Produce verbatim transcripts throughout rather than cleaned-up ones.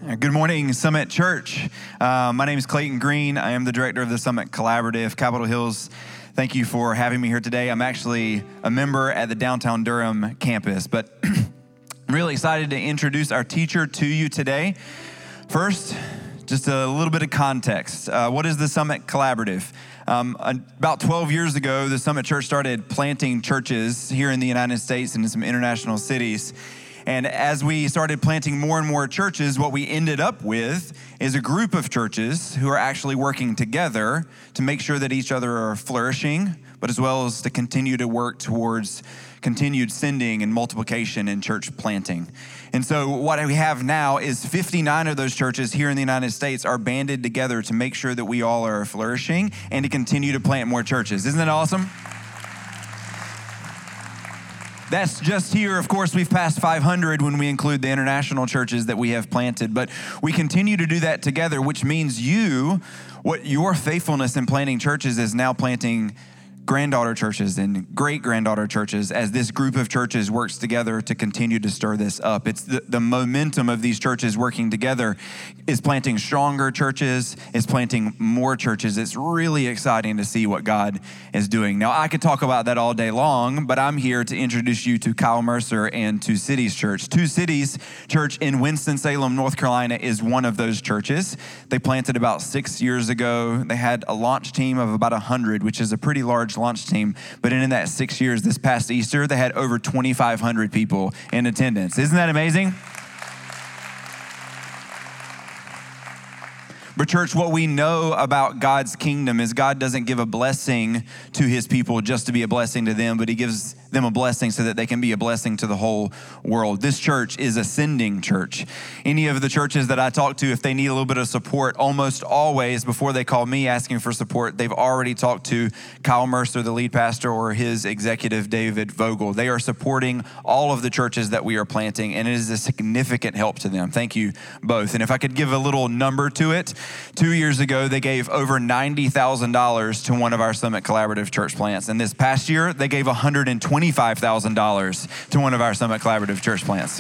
Good morning, Summit Church. Uh, my name is Clayton Green. I am the director of the Summit Collaborative, Capitol Hills. Thank you for having me here today. I'm actually a member at the downtown Durham campus, but I'm really excited to introduce our teacher to you today. First, just a little bit of context. Uh, what is the Summit Collaborative? Um, about twelve years ago, the Summit Church started planting churches here in the United States and in some international cities. And as we started planting more and more churches, what we ended up with is a group of churches who are actually working together to make sure that each other are flourishing, but as well as to continue to work towards continued sending and multiplication in church planting. And so what we have now is fifty-nine of those churches here in the United States are banded together to make sure that we all are flourishing and to continue to plant more churches. Isn't that awesome? That's just here. Of course, we've passed five hundred when we include the international churches that we have planted, but we continue to do that together, which means you, what your faithfulness in planting churches is now planting granddaughter churches and great-granddaughter churches as this group of churches works together to continue to stir this up. It's the, the momentum of these churches working together is planting stronger churches, is planting more churches. It's really exciting to see what God is doing. Now, I could talk about that all day long, but I'm here to introduce you to Kyle Mercer and Two Cities Church. Two Cities Church in Winston-Salem, North Carolina is one of those churches. They planted about six years ago. They had a launch team of about one hundred, which is a pretty large launch team, but in that six years, this past Easter, they had over twenty-five hundred people in attendance. Isn't that amazing? But church, what we know about God's kingdom is God doesn't give a blessing to his people just to be a blessing to them, but he gives them a blessing so that they can be a blessing to the whole world. This church is a sending church. Any of the churches that I talk to, if they need a little bit of support, almost always before they call me asking for support, they've already talked to Kyle Mercer, the lead pastor, or his executive, David Vogel. They are supporting all of the churches that we are planting, and it is a significant help to them. Thank you both. And if I could give a little number to it, two years ago, they gave over ninety thousand dollars to one of our Summit Collaborative church plants. And this past year, they gave one hundred twenty-five thousand dollars to one of our Summit Collaborative church plants.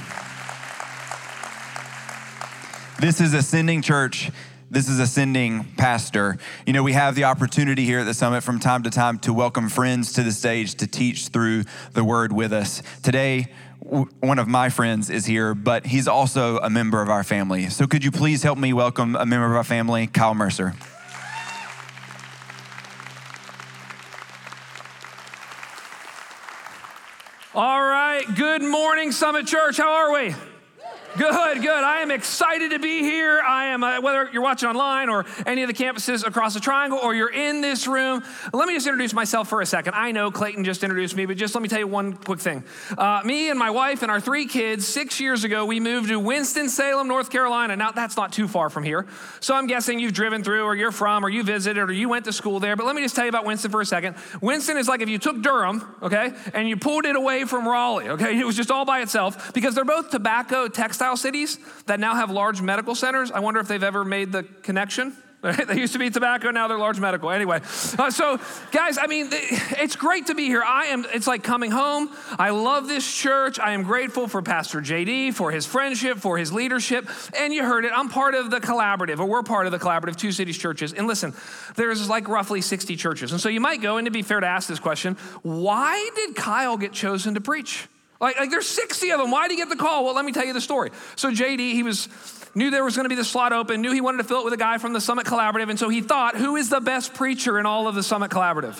This is a sending church. This is a sending pastor. You know, we have the opportunity here at the Summit from time to time to welcome friends to the stage to teach through the word with us. Today, one of my friends is here, but he's also a member of our family. So could you please help me welcome a member of our family, Kyle Mercer. All right, good morning, Summit Church. How are we? Good, good. I am excited to be here. I am, uh, whether you're watching online or any of the campuses across the triangle or you're in this room, let me just introduce myself for a second. I know Clayton just introduced me, but just let me tell you one quick thing. Uh, me and my wife and our three kids, six years ago, we moved to Winston-Salem, North Carolina. Now, that's not too far from here. So I'm guessing you've driven through or you're from or you visited or you went to school there. But let me just tell you about Winston for a second. Winston is like if you took Durham, okay, and you pulled it away from Raleigh, okay? It was just all by itself because they're both tobacco, textile cities that now have large medical centers. I wonder if they've ever made the connection. They used to be tobacco, now they're large medical. Anyway, uh, so guys, I mean, it's great to be here. I am, it's like coming home. I love this church. I am grateful for Pastor J D, for his friendship, for his leadership. And you heard it, I'm part of the collaborative, or we're part of the collaborative, Two Cities Churches. And listen, there's like roughly sixty churches. And so you might go, and to be fair to ask this question, why did Kyle get chosen to preach? Like, like there's sixty of them. Why did he get the call? Well, let me tell you the story. So J D, he was knew there was going to be the slot open, knew he wanted to fill it with a guy from the Summit Collaborative, and so he thought, who is the best preacher in all of the Summit Collaborative?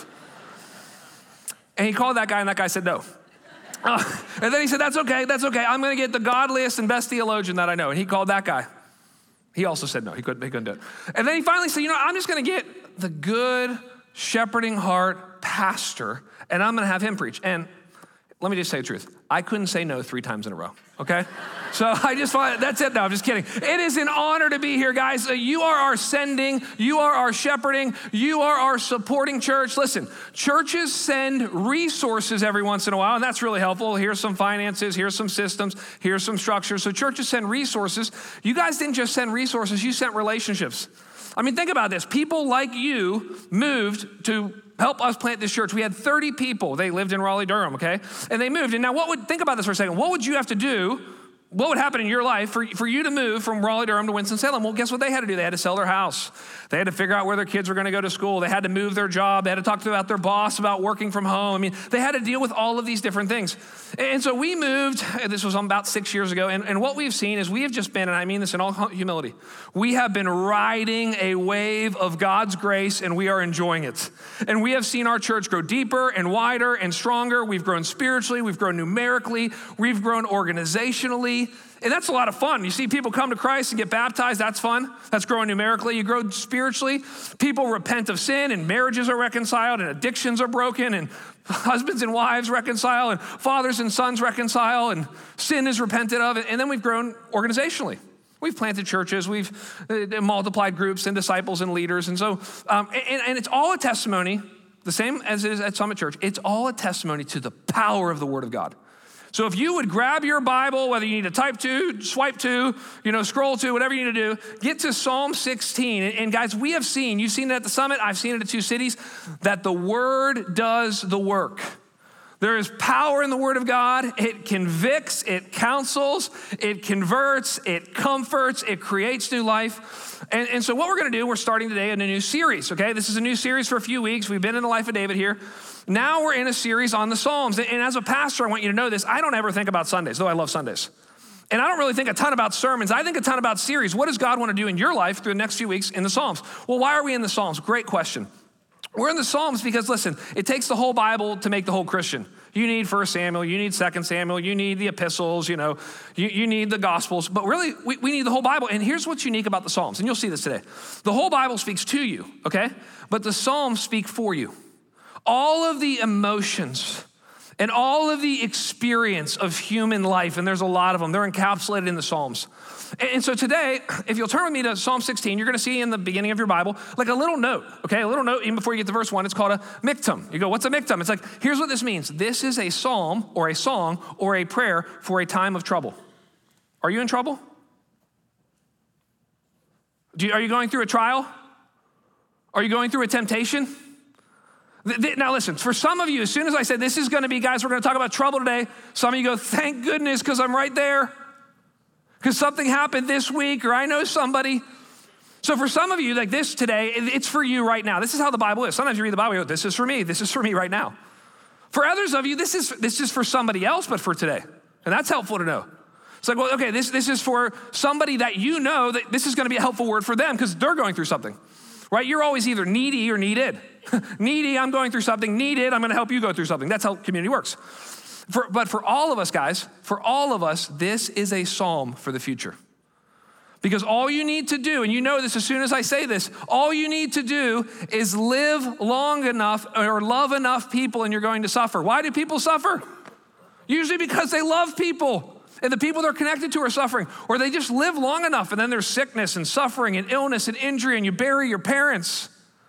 And he called that guy, and that guy said no. Uh, and then he said, that's okay, that's okay. I'm going to get the godliest and best theologian that I know. And he called that guy. He also said no. He couldn't, he couldn't do it. And then he finally said, you know, I'm just going to get the good shepherding heart pastor, and I'm going to have him preach. And let me just say the truth. I couldn't say no three times in a row, okay? So I just thought, that's it. No, I'm just kidding. It is an honor to be here, guys. You are our sending. You are our shepherding. You are our supporting church. Listen, churches send resources every once in a while, and that's really helpful. Here's some finances. Here's some systems. Here's some structures. So churches send resources. You guys didn't just send resources. You sent relationships. I mean, think about this. People like you moved to help us plant this church. We had thirty people. They lived in Raleigh, Durham, okay? And they moved. And now what would, think about this for a second. What would you have to do what would happen in your life for, for you to move from Raleigh-Durham to Winston-Salem? Well, guess what they had to do? They had to sell their house. They had to figure out where their kids were going to go to school. They had to move their job. They had to talk to about their boss about working from home. I mean, they had to deal with all of these different things. And so we moved, this was about six years ago, and, and what we've seen is we have just been, and I mean this in all humility, we have been riding a wave of God's grace, and we are enjoying it. And we have seen our church grow deeper and wider and stronger. We've grown spiritually. We've grown numerically. We've grown organizationally. And that's a lot of fun. You see people come to Christ and get baptized. That's fun. That's growing numerically. You grow spiritually. People repent of sin, and marriages are reconciled, and addictions are broken, and husbands and wives reconcile, and fathers and sons reconcile, and sin is repented of. And then we've grown organizationally. We've planted churches. We've multiplied groups and disciples and leaders. And so, um, and, and it's all a testimony, the same as it is at Summit Church. It's all a testimony to the power of the Word of God. So if you would grab your Bible, whether you need to type to, swipe to, you know, scroll to, whatever you need to do, get to Psalm sixteen. And, and guys, we have seen, you've seen it at the Summit, I've seen it at two cities, that the Word does the work. There is power in the Word of God. It convicts, it counsels, it converts, it comforts, it creates new life. And, and so what we're gonna do, we're starting today in a new series, okay? This is a new series for a few weeks. We've been in the life of David here. Now we're in a series on the Psalms. And as a pastor, I want you to know this. I don't ever think about Sundays, though I love Sundays. And I don't really think a ton about sermons. I think a ton about series. What does God want to do in your life through the next few weeks in the Psalms? Well, why are we in the Psalms? Great question. We're in the Psalms because, listen, it takes the whole Bible to make the whole Christian. You need First Samuel, you need Second Samuel, you need the epistles, you know, you, you need the Gospels. But really, we, we need the whole Bible. And here's what's unique about the Psalms, and you'll see this today. The whole Bible speaks to you, okay? But the Psalms speak for you. All of the emotions and all of the experience of human life, and there's a lot of them, they're encapsulated in the Psalms. And so today, if you'll turn with me to Psalm sixteen, you're gonna see in the beginning of your Bible, like a little note, okay? A little note, even before you get to verse one, it's called a miktam. You go, what's a miktam? It's like, here's what this means. This is a psalm or a song or a prayer for a time of trouble. Are you in trouble? Do you, are you going through a trial? Are you going through a temptation? Now listen, for some of you, as soon as I said this is gonna be, guys, we're gonna talk about trouble today, some of you go, thank goodness, because I'm right there. Because something happened this week, or I know somebody. So for some of you, like this today, it's for you right now. This is how the Bible is. Sometimes you read the Bible, you go, this is for me, this is for me right now. For others of you, this is this is for somebody else, but for today. And that's helpful to know. It's like, well, okay, this, this is for somebody that you know that this is gonna be a helpful word for them because they're going through something, right? You're always either needy or needed. Needy, I'm going through something. Needed, I'm gonna help you go through something. That's how community works. For, but for all of us, guys, for all of us, this is a psalm for the future. Because all you need to do, and you know this as soon as I say this, all you need to do is live long enough or love enough people and you're going to suffer. Why do people suffer? Usually because they love people and the people they're connected to are suffering, or they just live long enough and then there's sickness and suffering and illness and injury and you bury your parents.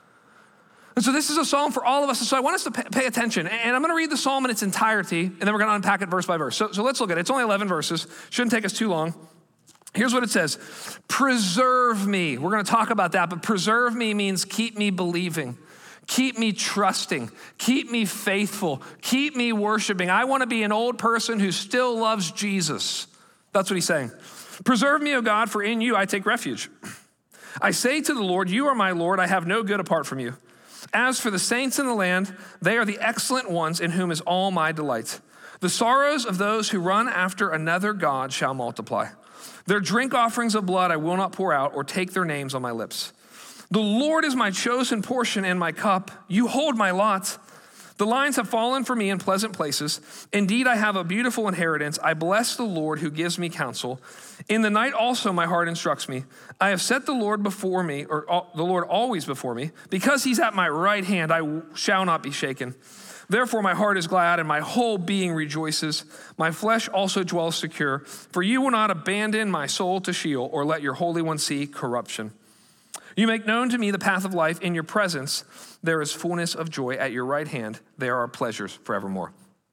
And so this is a psalm for all of us. And so I want us to pay attention. And I'm going to read the psalm in its entirety, and then we're going to unpack it verse by verse. So, so let's look at it. It's only eleven verses. Shouldn't take us too long. Here's what it says. Preserve me. We're going to talk about that, but preserve me means keep me believing. Keep me trusting. Keep me faithful. Keep me worshiping. I want to be an old person who still loves Jesus. That's what he's saying. Preserve me, O God, for in you I take refuge. I say to the Lord, you are my Lord. I have no good apart from you. As for the saints in the land, they are the excellent ones in whom is all my delight. The sorrows of those who run after another God shall multiply. Their drink offerings of blood I will not pour out or take their names on my lips. The Lord is my chosen portion and my cup. You hold my lot. The lines have fallen for me in pleasant places. Indeed, I have a beautiful inheritance. I bless the Lord who gives me counsel. In the night also my heart instructs me. I have set the Lord before me, or uh, the Lord always before me. Because he's at my right hand, I w- shall not be shaken. Therefore my heart is glad and my whole being rejoices. My flesh also dwells secure. For you will not abandon my soul to Sheol or let your Holy One see corruption. You make known to me the path of life. In your presence, there is fullness of joy. At your right hand, there are pleasures forevermore.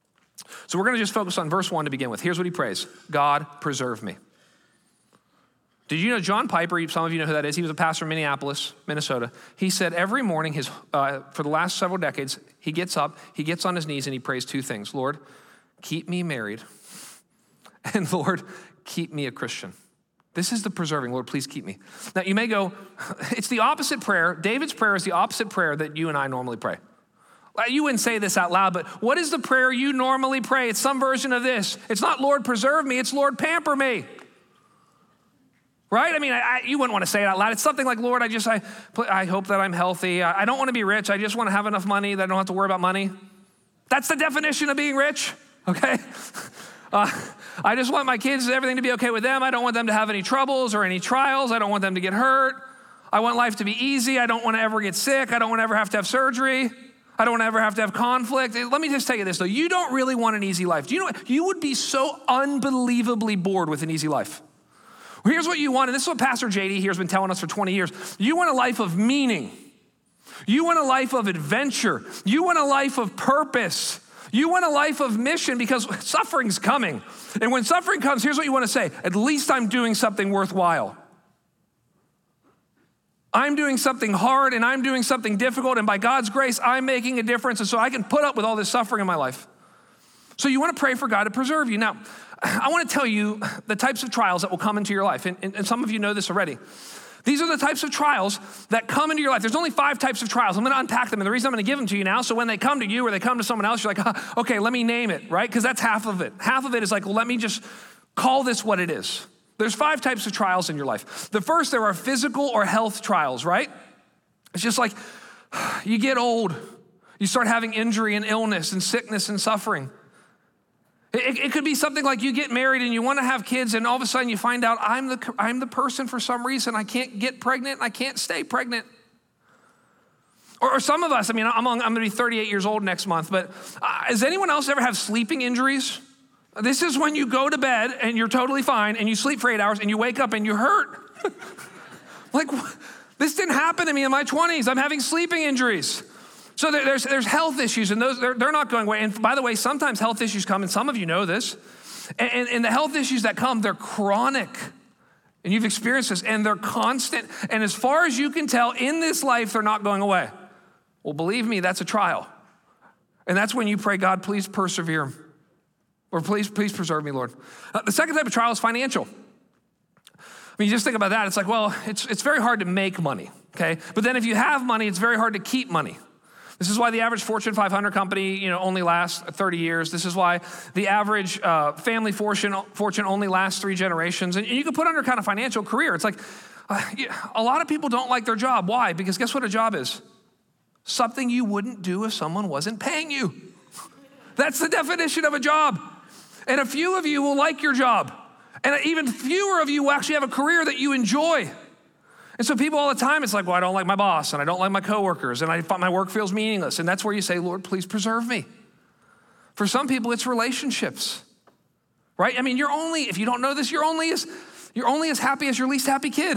So we're going to just focus on verse one to begin with. Here's what he prays. God, preserve me. Did you know John Piper, some of you know who that is, he was a pastor in Minneapolis, Minnesota. He said every morning his, uh, for the last several decades, he gets up, he gets on his knees and he prays two things. Lord, keep me married. And Lord, keep me a Christian. This is the preserving. Lord, please keep me. Now, you may go, it's the opposite prayer. David's prayer is the opposite prayer that you and I normally pray. You wouldn't say this out loud, but what is the prayer you normally pray? It's some version of this. It's not Lord, preserve me. It's Lord, pamper me. Right? I mean, I, I, you wouldn't want to say it out loud. It's something like, Lord, I just, I, I hope that I'm healthy. I, I don't want to be rich. I just want to have enough money that I don't have to worry about money. That's the definition of being rich, okay? Uh, I just want my kids, everything to be okay with them. I don't want them to have any troubles or any trials. I don't want them to get hurt. I want life to be easy. I don't want to ever get sick. I don't want to ever have to have surgery. I don't want to ever have to have conflict. Let me just tell you this, though. You don't really want an easy life. Do you know what? You would be so unbelievably bored with an easy life. Well, here's what you want, and this is what Pastor J D here has been telling us for twenty years. You want a life of meaning. You want a life of adventure. You want a life of purpose. You want a life of mission because suffering's coming. And when suffering comes, here's what you want to say. At least I'm doing something worthwhile. I'm doing something hard and I'm doing something difficult, and by God's grace, I'm making a difference, and so I can put up with all this suffering in my life. So you want to pray for God to preserve you. Now, I want to tell you the types of trials that will come into your life, and, and, and some of you know this already. These are the types of trials that come into your life. There's only five types of trials. I'm going to unpack them, and the reason I'm going to give them to you now, so when they come to you or they come to someone else, you're like, oh, okay, let me name it, right? Because that's half of it. Half of it is like, well, let me just call this what it is. There's five types of trials in your life. The first, there are physical or health trials, right? It's just like you get old. You start having injury and illness and sickness and suffering. It, it could be something like you get married and you want to have kids, and all of a sudden you find out I'm the, I'm the person for some reason. I can't get pregnant. I can't stay pregnant. Or, or some of us, I mean, I'm, I'm going to be thirty-eight years old next month, but uh, does anyone else ever have sleeping injuries? This is when you go to bed and you're totally fine and you sleep for eight hours and you wake up and you hurt. Like, this didn't happen to me in my twenties. I'm having sleeping injuries. So there, there's, there's health issues, and those they're, they're not going away. And by the way, sometimes health issues come, and some of you know this. And, and, and the health issues that come, they're chronic. And you've experienced this, and they're constant. And as far as you can tell, in this life, they're not going away. Well, believe me, that's a trial. And that's when you pray, God, please persevere. Or please, please preserve me, Lord. Uh, the second type of trial is financial. I mean, you just think about that. It's like, well, it's, it's very hard to make money, okay? But then if you have money, it's very hard to keep money. This is why the average Fortune five hundred company, you know, only lasts thirty years. This is why the average uh, family fortune, fortune only lasts three generations. And you can put under kind of financial career. It's like uh, a lot of people don't like their job. Why? Because guess what a job is? Something you wouldn't do if someone wasn't paying you. That's the definition of a job. And a few of you will like your job. And even fewer of you will actually have a career that you enjoy. And so people all the time, it's like, well, I don't like my boss, and I don't like my coworkers, and I my work feels meaningless. And that's where you say, Lord, please preserve me. For some people, it's relationships, right? I mean, you're only, if you don't know this, you're only as, you're only as happy as your least happy kid.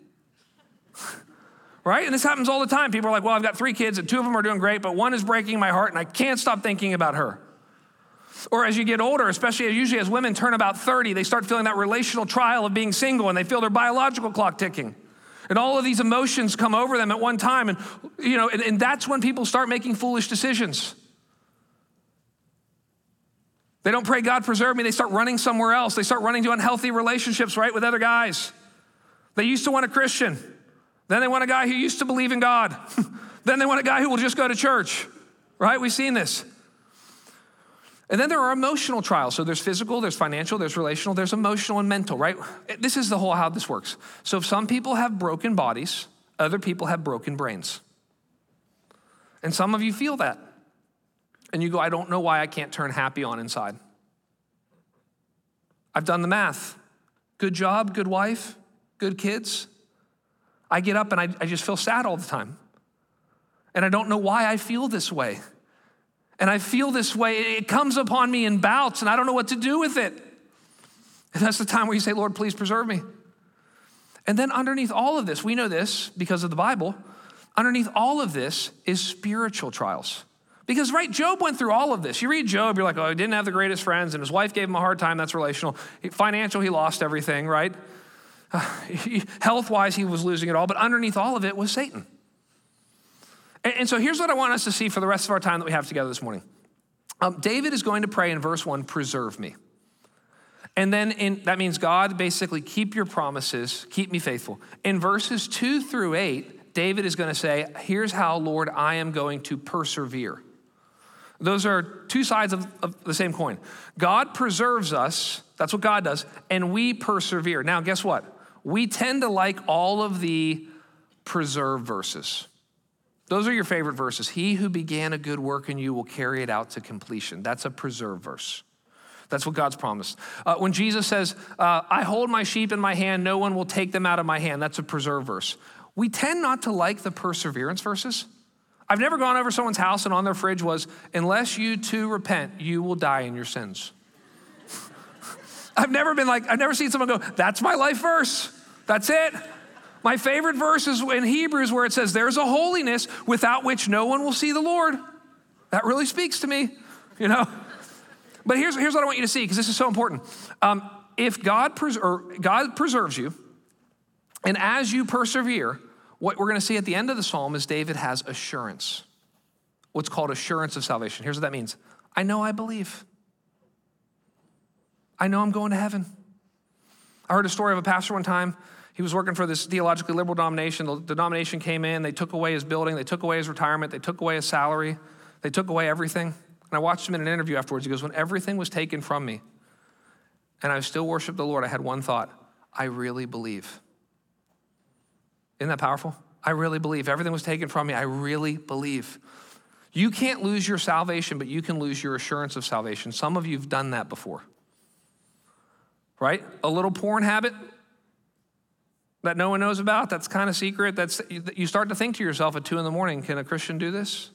Right? And this happens all the time. People are like, well, I've got three kids, and two of them are doing great, but one is breaking my heart, and I can't stop thinking about her. Or as you get older, especially usually as women turn about thirty, they start feeling that relational trial of being single, and they feel their biological clock ticking. And all of these emotions come over them at one time. And, you know, and, and that's when people start making foolish decisions. They don't pray, God, preserve me. They start running somewhere else. They start running to unhealthy relationships, right, with other guys. They used to want a Christian. Then they want a guy who used to believe in God. Then they want a guy who will just go to church, right? We've seen this. And then there are emotional trials. So there's physical, there's financial, there's relational, there's emotional and mental, right? This is the whole how this works. So if some people have broken bodies, other people have broken brains. And some of you feel that. And you go, I don't know why I can't turn happy on inside. I've done the math. Good job, good wife, good kids. I get up and I, I just feel sad all the time. And I don't know why I feel this way. And I feel this way, it comes upon me in bouts, and I don't know what to do with it. And that's the time where you say, Lord, please preserve me. And then underneath all of this, we know this because of the Bible, underneath all of this is spiritual trials. Because, right, Job went through all of this. You read Job, you're like, oh, he didn't have the greatest friends, and his wife gave him a hard time, that's relational. Financial, he lost everything, right? Uh, he, health-wise, he was losing it all, but underneath all of it was Satan. And so here's what I want us to see for the rest of our time that we have together this morning. Um, David is going to pray in verse one, preserve me. And then in, that means God basically keep your promises, keep me faithful. In verses two through eight, David is going to say, here's how, Lord, I am going to persevere. Those are two sides of, of the same coin. God preserves us, that's what God does, and we persevere. Now, guess what? We tend to like all of the preserve verses. Those are your favorite verses. He who began a good work in you will carry it out to completion. That's a preserve verse. That's what God's promised. Uh, when Jesus says, uh, I hold my sheep in my hand, no one will take them out of my hand. That's a preserve verse. We tend not to like the perseverance verses. I've never gone over someone's house and on their fridge was, unless you too repent, you will die in your sins. I've never been like, I've never seen someone go, that's my life verse. That's it. My favorite verse is in Hebrews where it says, there's a holiness without which no one will see the Lord. That really speaks to me, you know? But here's, here's what I want you to see, because this is so important. Um, if God, pres- or God preserves you, and as you persevere, what we're going to see at the end of the psalm is David has assurance, what's called assurance of salvation. Here's what that means. I know I believe. I know I'm going to heaven. I heard a story of a pastor one time. He was working for this theologically liberal denomination. The denomination came in, they took away his building, they took away his retirement, they took away his salary, they took away everything. And I watched him in an interview afterwards. He goes, when everything was taken from me and I still worshiped the Lord, I had one thought, I really believe. Isn't that powerful? I really believe. Everything was taken from me. I really believe. You can't lose your salvation, but you can lose your assurance of salvation. Some of you have done that before, right? A little porn habit that no one knows about, that's kind of secret. That's, you start to think to yourself at two in the morning, can a Christian do this?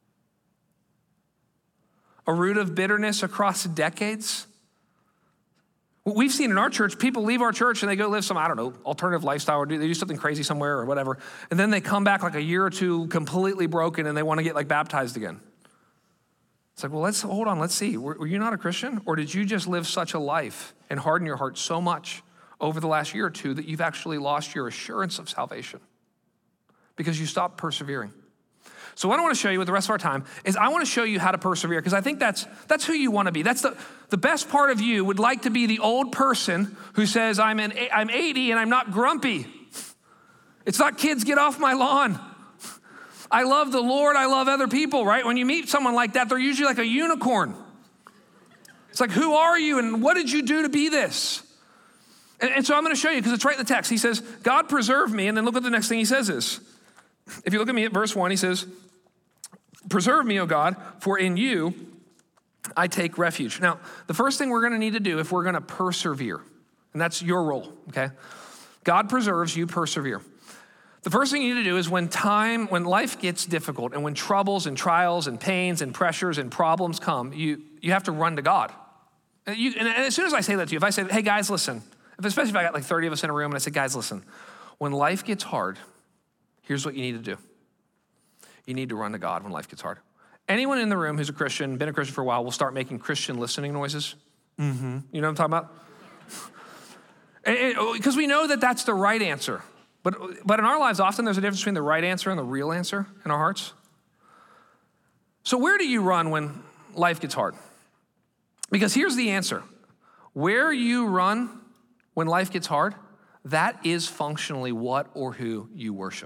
A root of bitterness across decades. We've seen in our church, people leave our church and they go live some, I don't know, alternative lifestyle, or do, they do something crazy somewhere or whatever. And then they come back like a year or two completely broken and they want to get like baptized again. It's like, well, let's, hold on, let's see. Were, were you not a Christian? Or did you just live such a life and harden your heart so much over the last year or two that you've actually lost your assurance of salvation because you stopped persevering? So what I want to show you with the rest of our time is I want to show you how to persevere, because I think that's that's who you want to be. That's the, the best part of you would like to be the old person who says, I'm, an, I'm eighty and I'm not grumpy. It's not kids, get off my lawn. I love the Lord, I love other people, right? When you meet someone like that, they're usually like a unicorn. It's like, who are you and what did you do to be this? And, and so I'm going to show you, because it's right in the text. He says, God preserved me, and then look what the next thing he says is, if you look at me at verse one, he says, preserve me, O God, for in you I take refuge. Now, the first thing we're going to need to do if we're going to persevere, and that's your role, okay? God preserves, you persevere. The first thing you need to do is when time, when life gets difficult and when troubles and trials and pains and pressures and problems come, you, you have to run to God. And, you, and as soon as I say that to you, if I say, hey guys, listen, if, especially if I got like thirty of us in a room and I say, guys, listen, when life gets hard, here's what you need to do. You need to run to God when life gets hard. Anyone in the room who's a Christian, been a Christian for a while, will start making Christian listening noises. Mm-hmm. You know what I'm talking about? Because we know that that's the right answer. But, but in our lives, often there's a difference between the right answer and the real answer in our hearts. So where do you run when life gets hard? Because here's the answer. Where you run when life gets hard, that is functionally what or who you worship.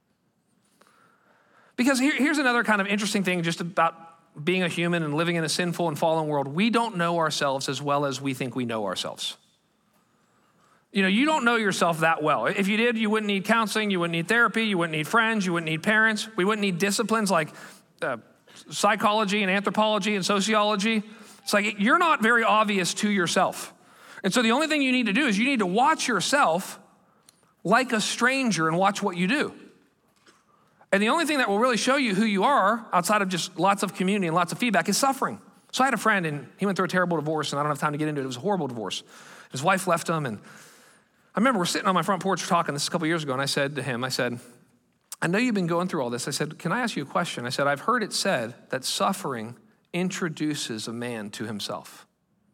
Because here, here's another kind of interesting thing just about being a human and living in a sinful and fallen world. We don't know ourselves as well as we think we know ourselves. You know, you don't know yourself that well. If you did, you wouldn't need counseling, you wouldn't need therapy, you wouldn't need friends, you wouldn't need parents. We wouldn't need disciplines like uh, psychology and anthropology and sociology. It's like you're not very obvious to yourself. And so the only thing you need to do is you need to watch yourself like a stranger and watch what you do. And the only thing that will really show you who you are outside of just lots of community and lots of feedback is suffering. So I had a friend and he went through a terrible divorce, and I don't have time to get into it. It was a horrible divorce. His wife left him, and I remember we're sitting on my front porch talking, this is a couple years ago, and I said to him, I said, I know you've been going through all this. I said, can I ask you a question? I said, I've heard it said that suffering introduces a man to himself.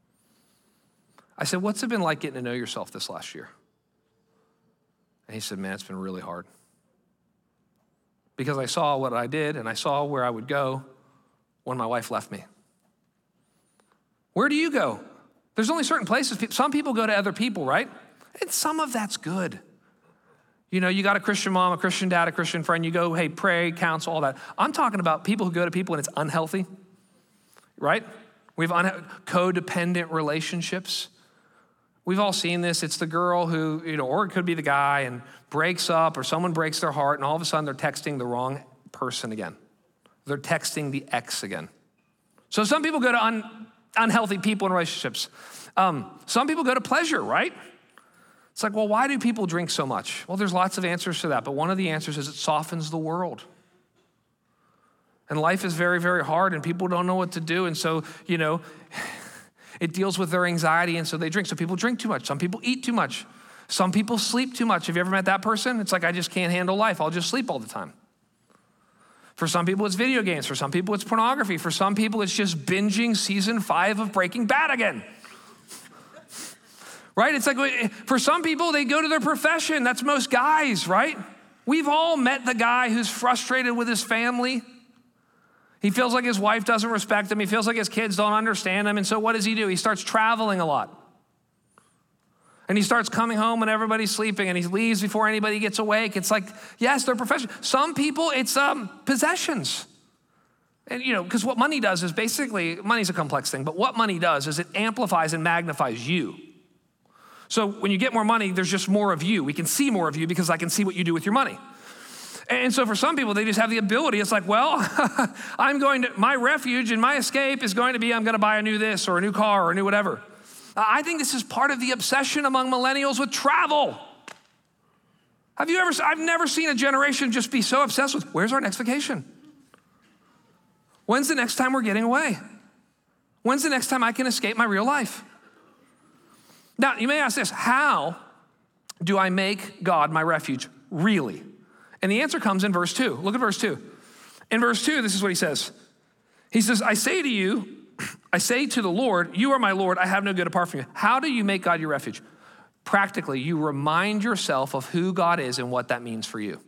I said, what's it been like getting to know yourself this last year? And he said, man, it's been really hard. Because I saw what I did and I saw where I would go when my wife left me. Where do you go There's only certain places. Some people go to other people, right? And some of that's good. You know, you got a Christian mom, a Christian dad, a Christian friend. You go, hey, pray, counsel, all that. I'm talking about people who go to people and it's unhealthy, right? We have un- codependent relationships. We've all seen this. It's the girl who, you know, or it could be the guy and breaks up, or someone breaks their heart and all of a sudden they're texting the wrong person again. They're texting the ex again. So some people go to un- unhealthy people in relationships. Um, some people go to pleasure, right? It's like, well, why do people drink so much? Well, there's lots of answers to that, but one of the answers is it softens the world. And life is very, very hard, and people don't know what to do, and so, you know, it deals with their anxiety, and so they drink. So people drink too much. Some people eat too much. Some people sleep too much. Have you ever met that person? It's like, I just can't handle life. I'll just sleep all the time. For some people, it's video games. For some people, it's pornography. For some people, it's just binging season five of Breaking Bad again. Right? It's like, for some people, they go to their profession. That's most guys, right? We've all met the guy who's frustrated with his family. He feels like his wife doesn't respect him. He feels like his kids don't understand him. And so what does he do? He starts traveling a lot. And he starts coming home when everybody's sleeping, and he leaves before anybody gets awake. It's like, yes, they're profession. Some people, it's um, possessions. And, you know, because what money does is basically, money's a complex thing, but what money does is it amplifies and magnifies you. So when you get more money, there's just more of you. We can see more of you because I can see what you do with your money. And so for some people, they just have the ability. It's like, well, I'm going to, my refuge and my escape is going to be, I'm going to buy a new this or a new car or a new whatever. I think this is part of the obsession among millennials with travel. Have you ever, I've never seen a generation just be so obsessed with, where's our next vacation? When's the next time we're getting away? When's the next time I can escape my real life? Now, you may ask this, how do I make God my refuge, really? And the answer comes in verse two. Look at verse two. In verse two, this is what he says. He says, I say to you, I say to the Lord, you are my Lord, I have no good apart from you. How do you make God your refuge? Practically, you remind yourself of who God is and what that means for you.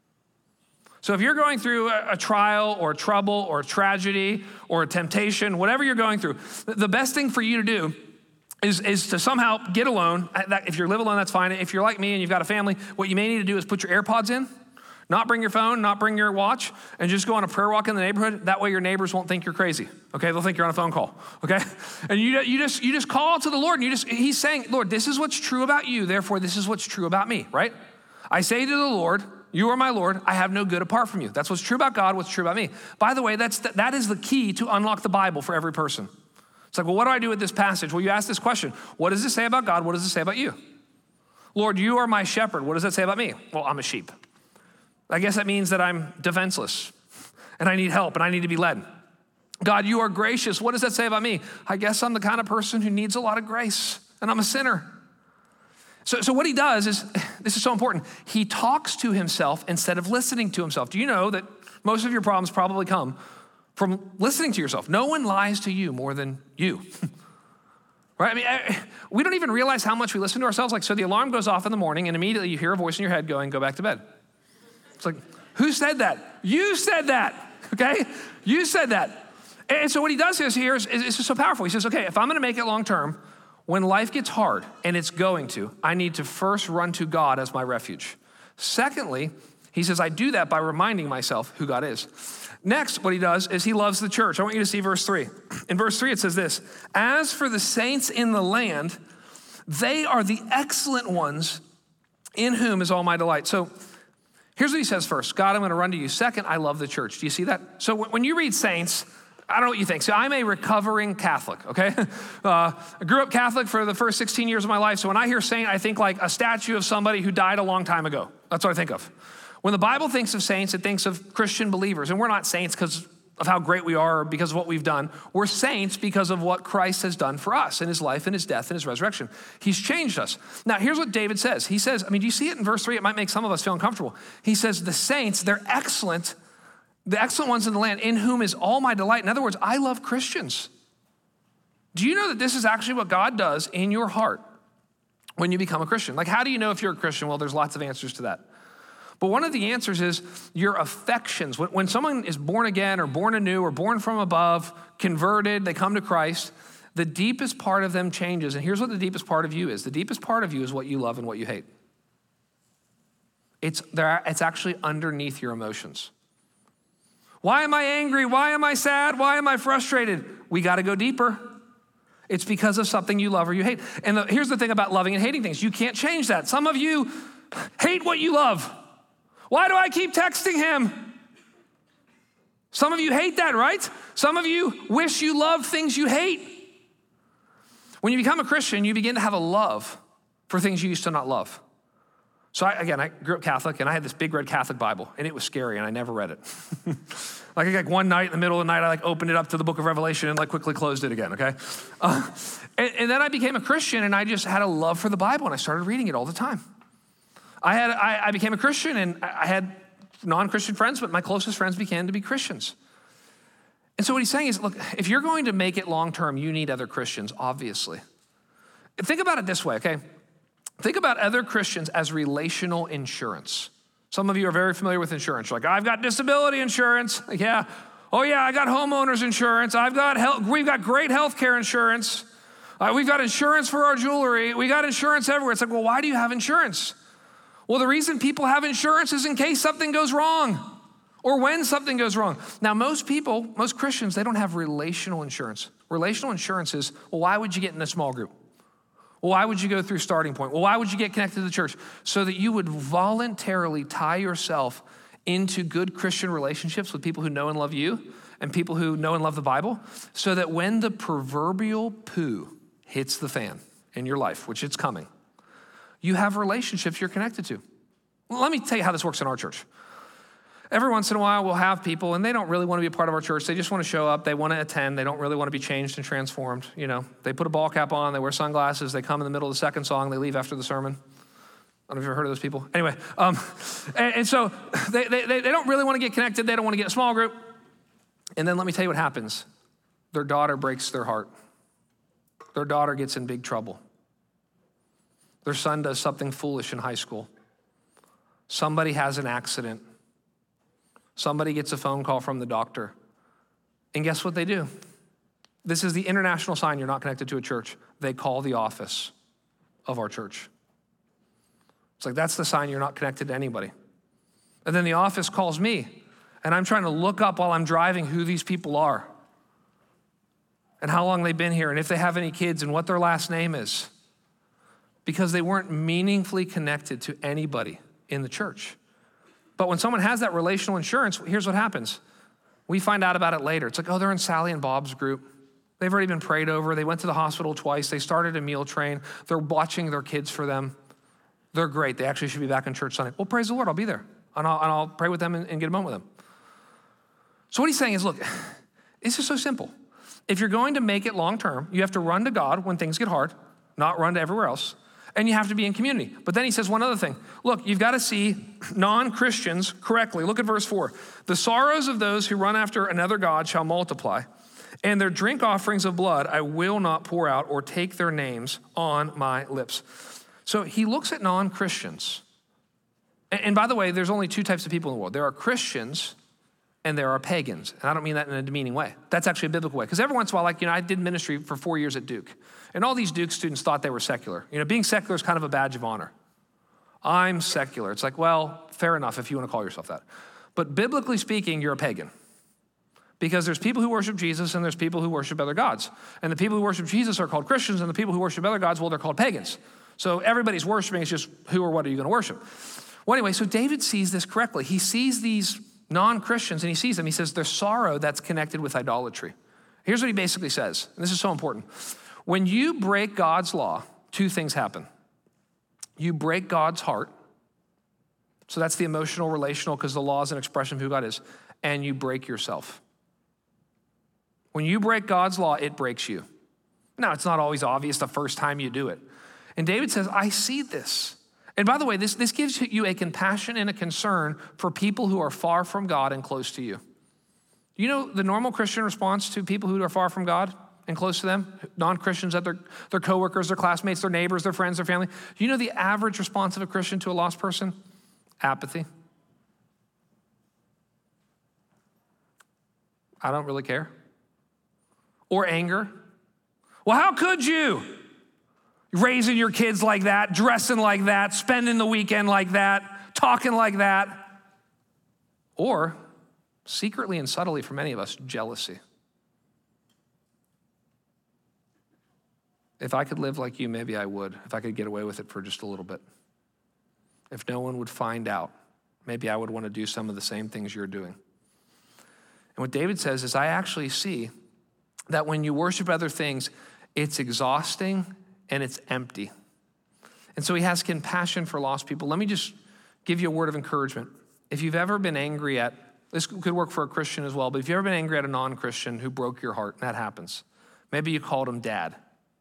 So if you're going through a, a trial or trouble or tragedy or a temptation, whatever you're going through, the best thing for you to do Is, is to somehow get alone. If you're live alone, that's fine. If you're like me and you've got a family, what you may need to do is put your AirPods in, not bring your phone, not bring your watch, and just go on a prayer walk in the neighborhood. That way your neighbors won't think you're crazy, okay? They'll think you're on a phone call, okay? And you, you, just, you just call to the Lord, and you just, he's saying, Lord, this is what's true about you, therefore this is what's true about me, right? I say to the Lord, you are my Lord, I have no good apart from you. That's what's true about God, what's true about me. By the way, that's the, that is the key to unlock the Bible for every person. It's like, well, what do I do with this passage? Well, you ask this question. What does it say about God? What does it say about you? Lord, you are my shepherd. What does that say about me? Well, I'm a sheep. I guess that means that I'm defenseless and I need help and I need to be led. God, you are gracious. What does that say about me? I guess I'm the kind of person who needs a lot of grace and I'm a sinner. So, so what he does is, this is so important, he talks to himself instead of listening to himself. Do you know that most of your problems probably come from listening to yourself? No one lies to you more than you, right? I mean, I, we don't even realize how much we listen to ourselves. Like, so the alarm goes off in the morning and immediately you hear a voice in your head going, go back to bed. It's like, who said that? You said that, okay? You said that. And so what he does is here is, is, is so powerful. He says, okay, if I'm gonna make it long term, when life gets hard, and it's going to, I need to first run to God as my refuge. Secondly, he says, I do that by reminding myself who God is. Next, what he does is he loves the church. I want you to see verse three. In verse three, it says this, as for the saints in the land, they are the excellent ones in whom is all my delight. So here's what he says first. God, I'm gonna run to you. Second, I love the church. Do you see that? So when you read saints, I don't know what you think. So I'm a recovering Catholic, okay? Uh, I grew up Catholic for the first sixteen years of my life. So when I hear saint, I think like a statue of somebody who died a long time ago. That's what I think of. When the Bible thinks of saints, it thinks of Christian believers. And we're not saints because of how great we are or because of what we've done. We're saints because of what Christ has done for us in his life and his death and his resurrection. He's changed us. Now, here's what David says. He says, I mean, do you see it in verse three? It might make some of us feel uncomfortable. He says, the saints, they're excellent, the excellent ones in the land, in whom is all my delight. In other words, I love Christians. Do you know that this is actually what God does in your heart when you become a Christian? Like, how do you know if you're a Christian? Well, there's lots of answers to that. But one of the answers is your affections. When, when someone is born again or born anew or born from above, converted, they come to Christ, the deepest part of them changes. And here's what the deepest part of you is. The deepest part of you is what you love and what you hate. It's, there, it's actually underneath your emotions. Why am I angry? Why am I sad? Why am I frustrated? We got to go deeper. It's because of something you love or you hate. And the, here's the thing about loving and hating things. You can't change that. Some of you hate what you love. Why do I keep texting him? Some of you hate that, right? Some of you wish you loved things you hate. When you become a Christian, you begin to have a love for things you used to not love. So I, again, I grew up Catholic, and I had this big red Catholic Bible, and it was scary, and I never read it. like, like one night in the middle of the night, I like opened it up to the book of Revelation and like quickly closed it again, okay? Uh, and, and then I became a Christian, and I just had a love for the Bible, and I started reading it all the time. I had I, I became a Christian, and I had non-Christian friends, but my closest friends began to be Christians. And so what he's saying is, look, if you're going to make it long-term, you need other Christians, obviously. Think about it this way, okay? Think about other Christians as relational insurance. Some of you are very familiar with insurance. You're like, I've got disability insurance. Like, yeah. Oh yeah, I got homeowners insurance. I've got health, we've got great healthcare insurance. Uh, we've got insurance for our jewelry. We got insurance everywhere. It's like, well, why do you have insurance? Well, the reason people have insurance is in case something goes wrong or when something goes wrong. Now, most people, most Christians, they don't have relational insurance. Relational insurance is, well, why would you get in a small group? Well, why would you go through Starting Point? Well, why would you get connected to the church? So that you would voluntarily tie yourself into good Christian relationships with people who know and love you and people who know and love the Bible, so that when the proverbial poo hits the fan in your life, which it's coming, you have relationships you're connected to. Well, let me tell you how this works in our church. Every once in a while, we'll have people, and they don't really want to be a part of our church. They just want to show up. They want to attend. They don't really want to be changed and transformed. You know, they put a ball cap on. They wear sunglasses. They come in the middle of the second song. They leave after the sermon. I don't know if you've ever heard of those people. Anyway, um, and, and so they, they, they don't really want to get connected. They don't want to get in a small group. And then let me tell you what happens. Their daughter breaks their heart. Their daughter gets in big trouble. Their son does something foolish in high school. Somebody has an accident. Somebody gets a phone call from the doctor. And guess what they do? This is the international sign you're not connected to a church. They call the office of our church. It's like, that's the sign you're not connected to anybody. And then the office calls me, and I'm trying to look up while I'm driving who these people are and how long they've been here and if they have any kids and what their last name is, because they weren't meaningfully connected to anybody in the church. But when someone has that relational insurance, here's what happens. We find out about it later. It's like, oh, they're in Sally and Bob's group. They've already been prayed over. They went to the hospital twice. They started a meal train. They're watching their kids for them. They're great. They actually should be back in church Sunday. Well, praise the Lord, I'll be there. And I'll, and I'll pray with them and, and get a moment with them. So what he's saying is, look, this is so simple. If you're going to make it long term, you have to run to God when things get hard, not run to everywhere else. And you have to be in community. But then he says one other thing. Look, you've got to see non-Christians correctly. Look at verse four. The sorrows of those who run after another god shall multiply, and their drink offerings of blood I will not pour out or take their names on my lips. So he looks at non-Christians. And by the way, there's only two types of people in the world. There are Christians and there are pagans. And I don't mean that in a demeaning way. That's actually a biblical way. Because every once in a while, like, you know, I did ministry for four years at Duke. And all these Duke students thought they were secular. You know, being secular is kind of a badge of honor. I'm secular. It's like, well, fair enough if you want to call yourself that. But biblically speaking, you're a pagan. Because there's people who worship Jesus and there's people who worship other gods. And the people who worship Jesus are called Christians, and the people who worship other gods, well, they're called pagans. So everybody's worshiping. It's just who or what are you going to worship? Well, anyway, so David sees this correctly. He sees these non-Christians and he sees them. He says there's sorrow that's connected with idolatry. Here's what he basically says, and this is so important. When you break God's law, two things happen. You break God's heart. So that's the emotional, relational, because the law is an expression of who God is. And you break yourself. When you break God's law, it breaks you. Now, it's not always obvious the first time you do it. And David says, I see this. And by the way, this, this gives you a compassion and a concern for people who are far from God and close to you. You know the normal Christian response to people who are far from God and close to them, non-Christians, that their, their coworkers, their classmates, their neighbors, their friends, their family. Do you know the average response of a Christian to a lost person? Apathy. I don't really care. Or anger. Well, how could you? Raising your kids like that, dressing like that, spending the weekend like that, talking like that. Or secretly and subtly for many of us, jealousy. If I could live like you, maybe I would. If I could get away with it for just a little bit. If no one would find out, maybe I would want to do some of the same things you're doing. And what David says is, I actually see that when you worship other things, it's exhausting and it's empty. And so he has compassion for lost people. Let me just give you a word of encouragement. If you've ever been angry at, this could work for a Christian as well, but if you've ever been angry at a non-Christian who broke your heart, and that happens. Maybe you called him dad.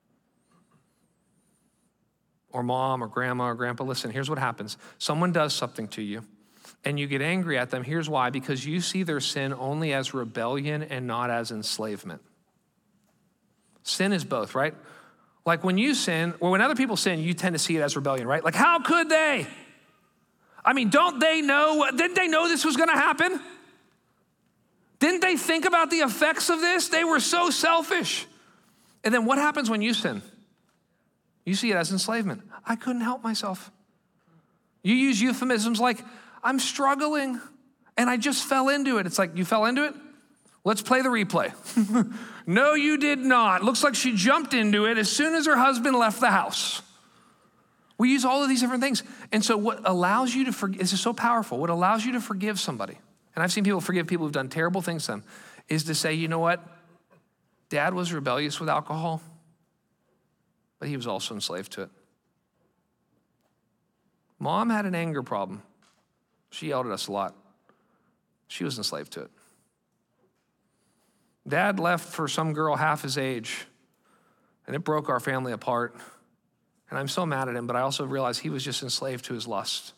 Or mom, or grandma, or grandpa. Listen, here's what happens. Someone does something to you, and you get angry at them. Here's why. Because you see their sin only as rebellion and not as enslavement. Sin is both, right? Like when you sin, or when other people sin, you tend to see it as rebellion, right? Like, how could they? I mean, don't they know? Didn't they know this was going to happen? Didn't they think about the effects of this? They were so selfish. And then what happens when you sin? You see it as enslavement. I couldn't help myself. You use euphemisms like, I'm struggling and I just fell into it. It's like, you fell into it? Let's play the replay. No, you did not. Looks like she jumped into it as soon as her husband left the house. We use all of these different things. And so what allows you to forgive, this is so powerful, what allows you to forgive somebody, and I've seen people forgive people who've done terrible things to them, is to say, you know what? Dad was rebellious with alcohol, but he was also enslaved to it. Mom had an anger problem. She yelled at us a lot. She was enslaved to it. Dad left for some girl half his age, and it broke our family apart. And I'm so mad at him, but I also realize he was just enslaved to his lust.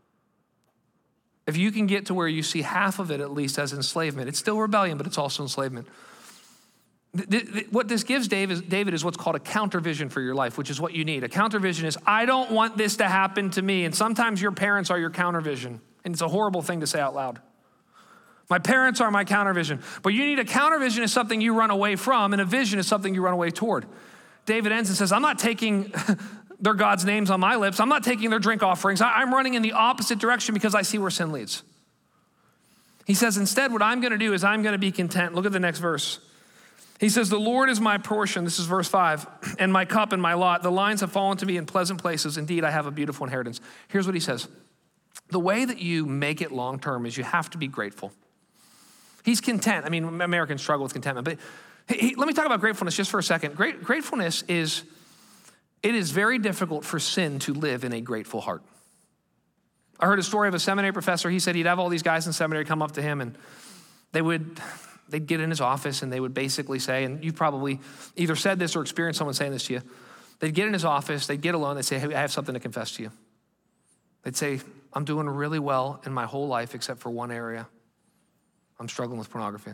If you can get to where you see half of it at least as enslavement, it's still rebellion, but it's also enslavement. What this gives David, David is what's called a countervision for your life, which is what you need. A countervision is, I don't want this to happen to me. And sometimes your parents are your countervision. And it's a horrible thing to say out loud. My parents are my countervision. But you need a countervision is something you run away from, and a vision is something you run away toward. David ends and says, I'm not taking their God's names on my lips. I'm not taking their drink offerings. I'm running in the opposite direction because I see where sin leads. He says, instead, what I'm going to do is I'm going to be content. Look at the next verse. He says, the Lord is my portion, this is verse five, and my cup and my lot. The lines have fallen to me in pleasant places. Indeed, I have a beautiful inheritance. Here's what he says. The way that you make it long-term is you have to be grateful. He's content. I mean, Americans struggle with contentment. But he, he, let me talk about gratefulness just for a second. Great, gratefulness is, it is very difficult for sin to live in a grateful heart. I heard a story of a seminary professor. He said he'd have all these guys in seminary come up to him, and they would... they'd get in his office and they would basically say, and you've probably either said this or experienced someone saying this to you. They'd get in his office, they'd get alone, they'd say, hey, I have something to confess to you. They'd say, I'm doing really well in my whole life except for one area. I'm struggling with pornography.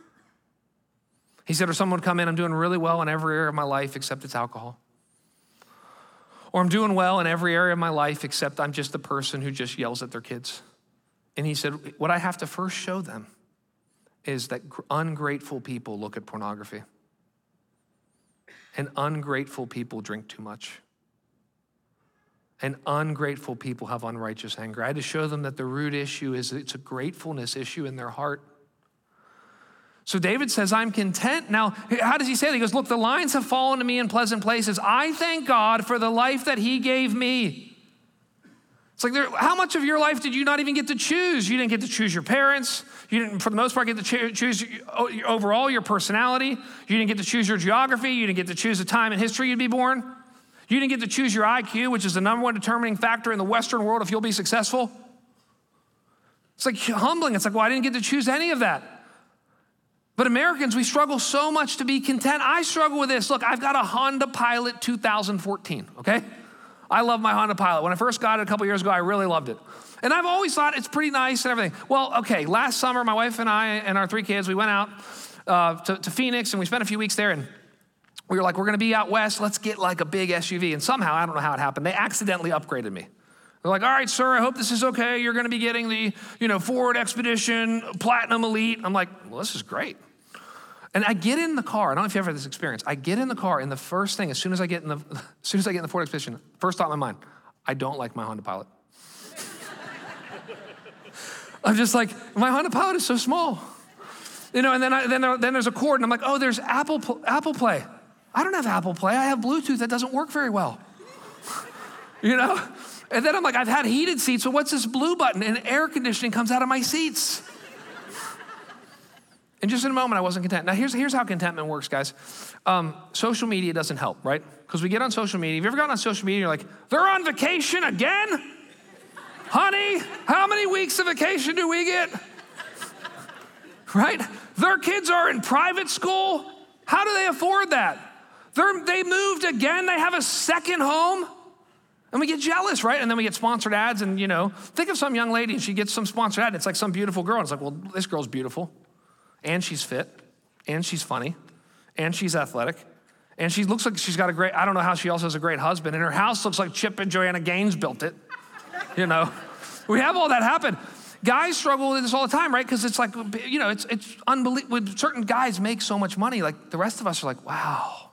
He said, or someone would come in, I'm doing really well in every area of my life except it's alcohol. Or I'm doing well in every area of my life except I'm just the person who just yells at their kids. And he said, what I have to first show them is that ungrateful people look at pornography. And ungrateful people drink too much. And ungrateful people have unrighteous anger. I had to show them that the root issue is it's a gratefulness issue in their heart. So David says, I'm content. Now, how does he say that? He goes, look, the lines have fallen to me in pleasant places. I thank God for the life that he gave me. It's like, there, how much of your life did you not even get to choose? You didn't get to choose your parents. You didn't, for the most part, get to cho- choose your, overall your personality. You didn't get to choose your geography. You didn't get to choose the time in history you'd be born. You didn't get to choose your I Q, which is the number one determining factor in the Western world if you'll be successful. It's like humbling. It's like, well, I didn't get to choose any of that. But Americans, we struggle so much to be content. I struggle with this. Look, I've got a Honda Pilot two thousand fourteen, okay? I love my Honda Pilot. When I first got it a couple years ago, I really loved it. And I've always thought it's pretty nice and everything. Well, okay, last summer, my wife and I and our three kids, we went out uh, to, to Phoenix and we spent a few weeks there, and we were like, we're gonna be out west, let's get like a big S U V. And somehow, I don't know how it happened, they accidentally upgraded me. They're like, all right, sir, I hope this is okay. You're gonna be getting the, you know, Ford Expedition Platinum Elite. I'm like, well, this is great. And I get in the car. I don't know if you ever had this experience. I get in the car, and the first thing, as soon as I get in the, as soon as I get in the Ford Expedition, first thought in my mind, I don't like my Honda Pilot. I'm just like, my Honda Pilot is so small. You know, and then I, then, there, then there's a cord, and I'm like, oh, there's Apple Apple Play. I don't have Apple Play. I have Bluetooth. That doesn't work very well. You know? And then I'm like, I've had heated seats, so what's this blue button? And air conditioning comes out of my seats. And just in a moment, I wasn't content. Now, here's, here's how contentment works, guys. Um, social media doesn't help, right? Because we get on social media. Have you ever gotten on social media and you're like, they're on vacation again? Honey, how many weeks of vacation do we get? Right? Their kids are in private school. How do they afford that? They're, they moved again. They have a second home. And we get jealous, right? And then we get sponsored ads. And, you know, think of some young lady and she gets some sponsored ad. It's like some beautiful girl. And it's like, well, this girl's beautiful. And she's fit. And she's funny. And she's athletic. And she looks like she's got a great, I don't know how she also has a great husband. And her house looks like Chip and Joanna Gaines built it. You know, we have all that happen. Guys struggle with this all the time, right? Because it's like, you know, it's it's unbelievable. Certain guys make so much money. Like the rest of us are like, wow,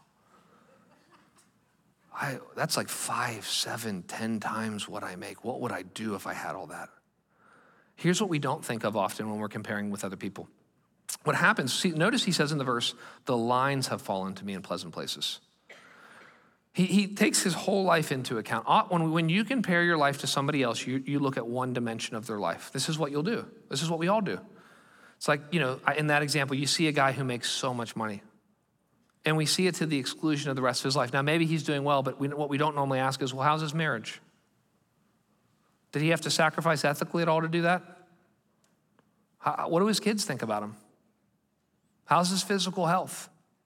I, that's like five, seven, ten times what I make. What would I do if I had all that? Here's what we don't think of often when we're comparing with other people. What happens, see, notice he says in the verse, the lines have fallen to me in pleasant places. He, he takes his whole life into account. When, when you compare your life to somebody else, you, you look at one dimension of their life. This is what you'll do. This is what we all do. It's like, you know, in that example, you see a guy who makes so much money. And we see it to the exclusion of the rest of his life. Now, maybe he's doing well, but we, what we don't normally ask is, well, how's his marriage? Did he have to sacrifice ethically at all to do that? How, what do his kids think about him? How's his physical health?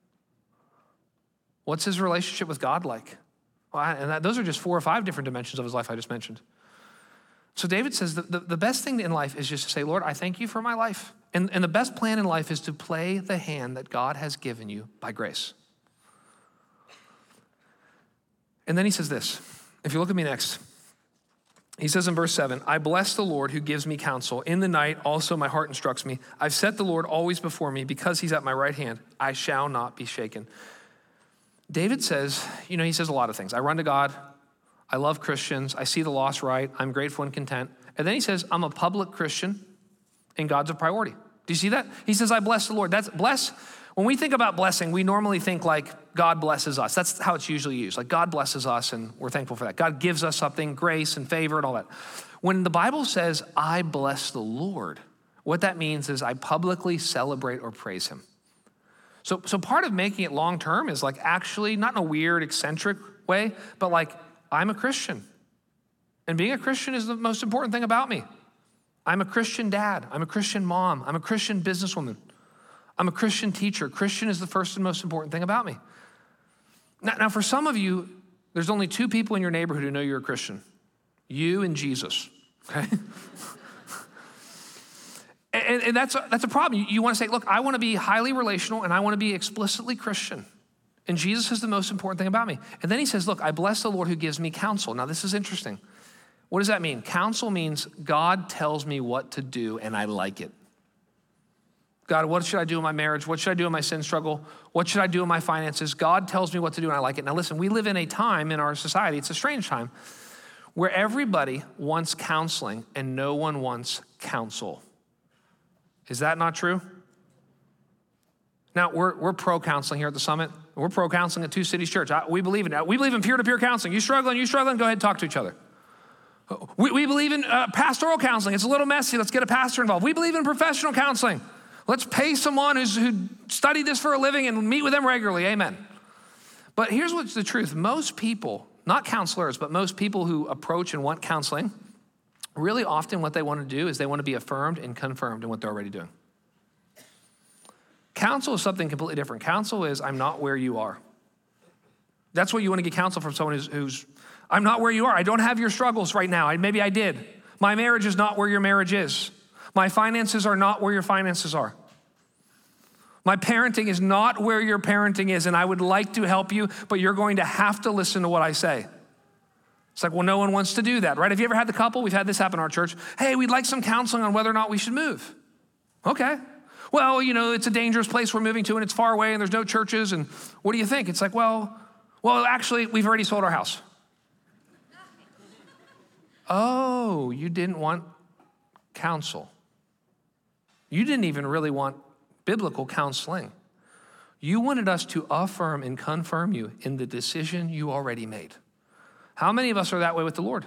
What's his relationship with God like? Well, I, and that, those are just four or five different dimensions of his life I just mentioned. So David says the, the, the best thing in life is just to say, Lord, I thank you for my life. And, and the best plan in life is to play the hand that God has given you by grace. And then he says this. If you look at me next, he says in verse seven, I bless the Lord who gives me counsel. In the night also my heart instructs me. I've set the Lord always before me. Because he's at my right hand, I shall not be shaken. David says, you know, he says a lot of things. I run to God. I love Christians. I see the lost right. I'm grateful and content. And then he says, I'm a public Christian and God's a priority. Do you see that? He says, I bless the Lord. That's bless. When we think about blessing, we normally think like God blesses us. That's how it's usually used. Like God blesses us and we're thankful for that. God gives us something, grace and favor and all that. When the Bible says, I bless the Lord, what that means is I publicly celebrate or praise him. So, so part of making it long-term is like actually, not in a weird, eccentric way, but like I'm a Christian. And being a Christian is the most important thing about me. I'm a Christian dad. I'm a Christian mom. I'm a Christian businesswoman. I'm a Christian teacher. Christian is the first and most important thing about me. Now, now for some of you, there's only two people in your neighborhood who know you're a Christian. You and Jesus, okay? And, and that's, a, that's a problem. You, you want to say, look, I want to be highly relational and I want to be explicitly Christian. And Jesus is the most important thing about me. And then he says, look, I bless the Lord who gives me counsel. Now, this is interesting. What does that mean? Counsel means God tells me what to do and I like it. God, what should I do in my marriage? What should I do in my sin struggle? What should I do in my finances? God tells me what to do and I like it. Now, listen, we live in a time in our society, it's a strange time, where everybody wants counseling and no one wants counsel. Is that not true? Now, we're, we're pro-counseling here at the Summit. We're pro-counseling at Two Cities Church. I, we believe in that. We believe in peer-to-peer counseling. You struggling, you struggling, go ahead and talk to each other. We, we believe in uh, pastoral counseling. It's a little messy. Let's get a pastor involved. We believe in professional counseling. Let's pay someone who's, who studied this for a living and meet with them regularly. Amen. But here's what's the truth. Most people, not counselors, but most people who approach and want counseling, really often what they want to do is they want to be affirmed and confirmed in what they're already doing. Counsel is something completely different. Counsel is, I'm not where you are. That's what you want to get counsel from someone who's, who's I'm not where you are. I don't have your struggles right now. I, maybe I did. My marriage is not where your marriage is. My finances are not where your finances are. My parenting is not where your parenting is, and I would like to help you, but you're going to have to listen to what I say. It's like, well, no one wants to do that, right? Have you ever had the couple? We've had this happen in our church. Hey, we'd like some counseling on whether or not we should move. Okay. Well, you know, it's a dangerous place we're moving to and it's far away and there's no churches. And what do you think? It's like, well, well, actually, we've already sold our house. Oh, you didn't want counsel. You didn't even really want biblical counseling. You wanted us to affirm and confirm you in the decision you already made. How many of us are that way with the Lord?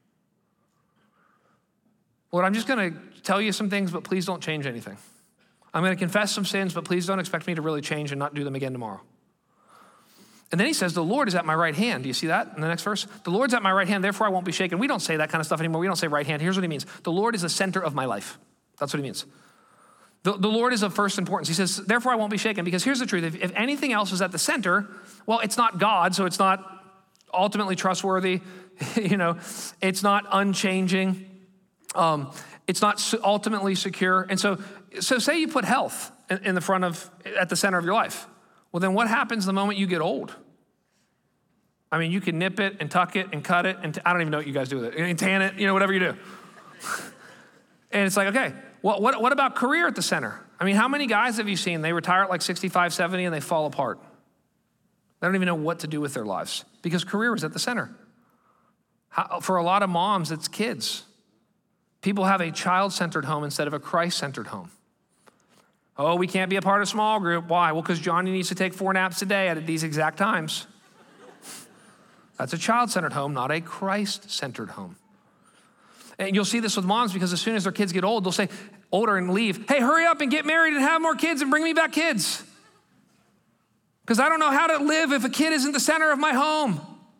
Lord, I'm just going to tell you some things, but please don't change anything. I'm going to confess some sins, but please don't expect me to really change and not do them again tomorrow. And then he says, the Lord is at my right hand. Do you see that in the next verse? The Lord's at my right hand, therefore I won't be shaken. We don't say that kind of stuff anymore. We don't say right hand. Here's what he means. The Lord is the center of my life. That's what he means. The, the Lord is of first importance. He says, therefore I won't be shaken, because here's the truth. If, if anything else is at the center, well, it's not God, so it's not ultimately trustworthy. You know, it's not unchanging. Um, it's not ultimately secure. And so, so say you put health in, in the front of, at the center of your life. Well, then what happens the moment you get old? I mean, you can nip it and tuck it and cut it, and t- I don't even know what you guys do with it. And tan it, you know, whatever you do. And it's like, okay, well, what, what about career at the center? I mean, how many guys have you seen? They retire at like sixty-five, seventy, and they fall apart. They don't even know what to do with their lives because career is at the center. How, for a lot of moms, it's kids. People have a child-centered home instead of a Christ-centered home. Oh, we can't be a part of small group. Why? Well, because Johnny needs to take four naps a day at these exact times. That's a child-centered home, not a Christ-centered home. And you'll see this with moms because as soon as their kids get old, they'll say, older and leave, hey, hurry up and get married and have more kids and bring me back kids. Because I don't know how to live if a kid isn't the center of my home.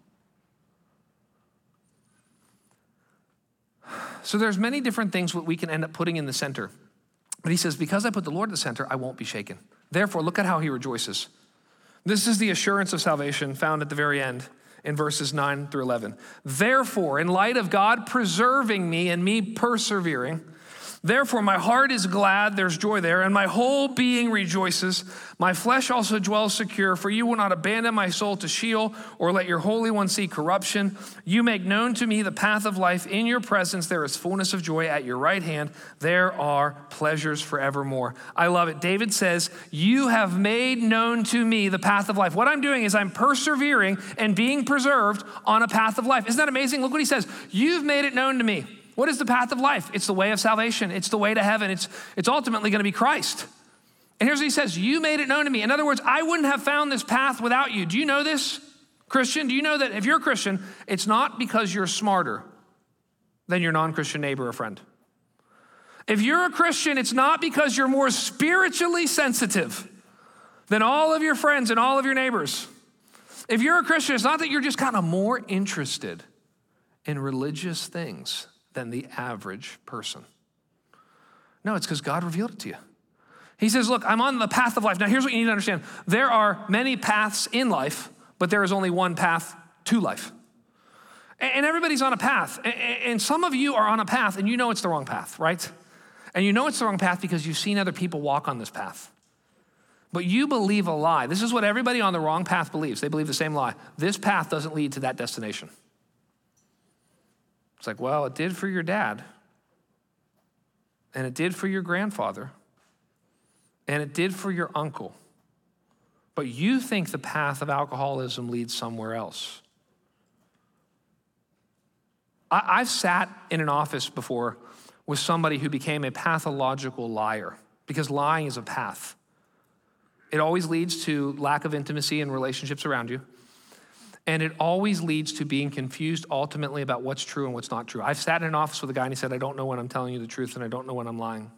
So there's many different things what we can end up putting in the center. But he says, because I put the Lord at the center, I won't be shaken. Therefore, look at how he rejoices. This is the assurance of salvation found at the very end in verses nine through eleven. Therefore, in light of God preserving me and me persevering, therefore my heart is glad, there's joy there, and my whole being rejoices. My flesh also dwells secure, for you will not abandon my soul to Sheol or let your Holy One see corruption. You make known to me the path of life. In your presence there is fullness of joy. At your right hand there are pleasures forevermore. I love it. David says, you have made known to me the path of life. What I'm doing is I'm persevering and being preserved on a path of life. Isn't that amazing? Look what he says. You've made it known to me. What is the path of life? It's the way of salvation. It's the way to heaven. It's, it's ultimately going to be Christ. And here's what he says. You made it known to me. In other words, I wouldn't have found this path without you. Do you know this, Christian? Do you know that if you're a Christian, it's not because you're smarter than your non-Christian neighbor or friend. If you're a Christian, it's not because you're more spiritually sensitive than all of your friends and all of your neighbors. If you're a Christian, it's not that you're just kind of more interested in religious things than the average person. No, it's because God revealed it to you. He says, look, I'm on the path of life. Now, here's what you need to understand. There are many paths in life, but there is only one path to life. And everybody's on a path. And some of you are on a path and you know it's the wrong path, right? And you know it's the wrong path because you've seen other people walk on this path. But you believe a lie. This is what everybody on the wrong path believes. They believe the same lie. This path doesn't lead to that destination. It's like, well, it did for your dad. And it did for your grandfather. And it did for your uncle. But you think the path of alcoholism leads somewhere else. I, I've sat in an office before with somebody who became a pathological liar, because lying is a path. It always leads to lack of intimacy in relationships around you. And it always leads to being confused ultimately about what's true and what's not true. I've sat in an office with a guy and he said, I don't know when I'm telling you the truth and I don't know when I'm lying.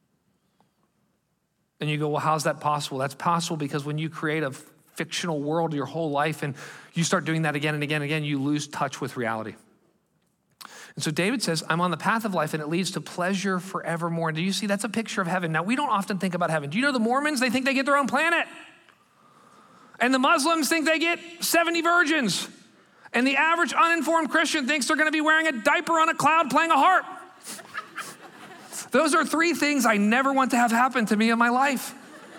And you go, well, how's that possible? That's possible because when you create a fictional world your whole life and you start doing that again and again and again, you lose touch with reality. And so David says, I'm on the path of life and it leads to pleasure forevermore. And do you see, that's a picture of heaven. Now, we don't often think about heaven. Do you know the Mormons, they think they get their own planet. And the Muslims think they get seventy virgins. And the average uninformed Christian thinks they're gonna be wearing a diaper on a cloud playing a harp. Those are three things I never want to have happen to me in my life.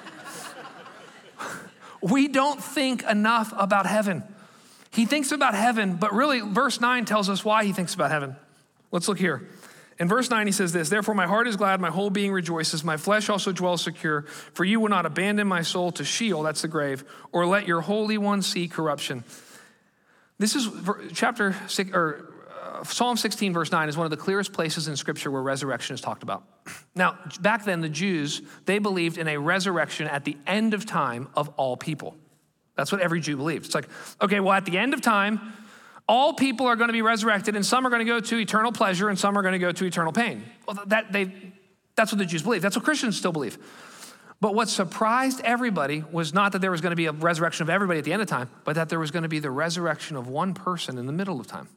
We don't think enough about heaven. He thinks about heaven, but really verse nine tells us why he thinks about heaven. Let's look here. In verse nine, he says this, therefore my heart is glad, my whole being rejoices, my flesh also dwells secure, for you will not abandon my soul to Sheol, that's the grave, or let your Holy One see corruption. This is chapter six, or uh, Psalm sixteen, verse nine is one of the clearest places in Scripture where resurrection is talked about. Now, back then, the Jews, they believed in a resurrection at the end of time of all people. That's what every Jew believed. It's like, okay, well, at the end of time, all people are going to be resurrected, and some are going to go to eternal pleasure, and some are going to go to eternal pain. Well, that they, that's what the Jews believe. That's what Christians still believe. But what surprised everybody was not that there was going to be a resurrection of everybody at the end of time, but that there was going to be the resurrection of one person in the middle of time,